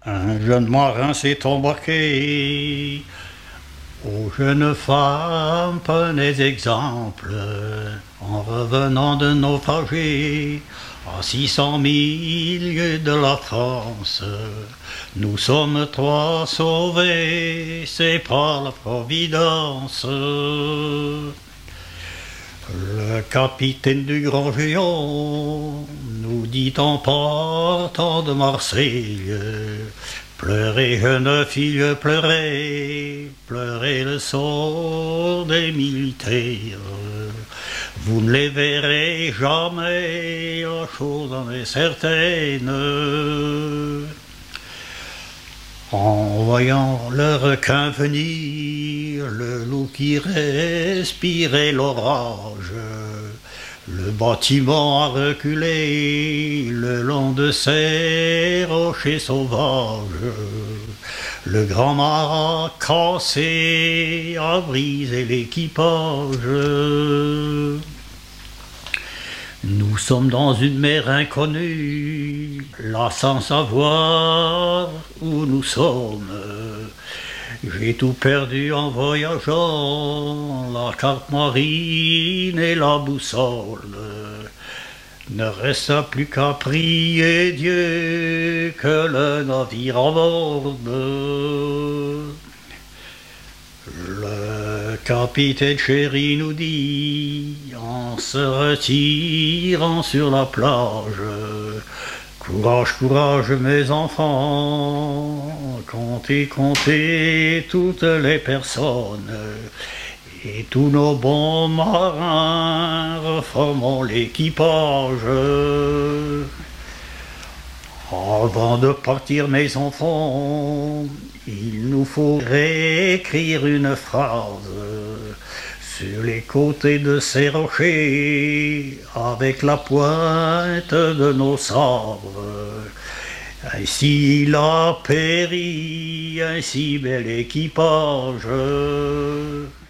Un jeune marin s'est embarqué, aux jeunes femmes prenez exemple, en revenant de naufrager, à 600 milles de la France. Nous sommes trois sauvés, c'est par la Providence. Le capitaine du grand géant nous dit en partant de Marseille: pleurez, jeune fille, pleurez, pleurez le sort des militaires. Vous ne les verrez jamais, la chose en est certaine. En voyant le requin venir, le loup qui respirait l'orage, le bâtiment a reculé le long de ces rochers sauvages. Le grand mât a cassé, a brisé l'équipage. Nous sommes dans une mer inconnue, là sans savoir où nous sommes. J'ai tout perdu en voyageant, la carte marine et la boussole. Ne resta plus qu'à prier Dieu que le navire aborde. Le capitaine chéri nous dit, en se retirant sur la plage: courage, courage mes enfants, comptez, comptez toutes les personnes, et tous nos bons marins reformons l'équipage. Avant de partir mes enfants, il nous faut réécrire une phrase sur les côtés de ces rochers, avec la pointe de nos sabres. Ainsi il a péri un si bel équipage.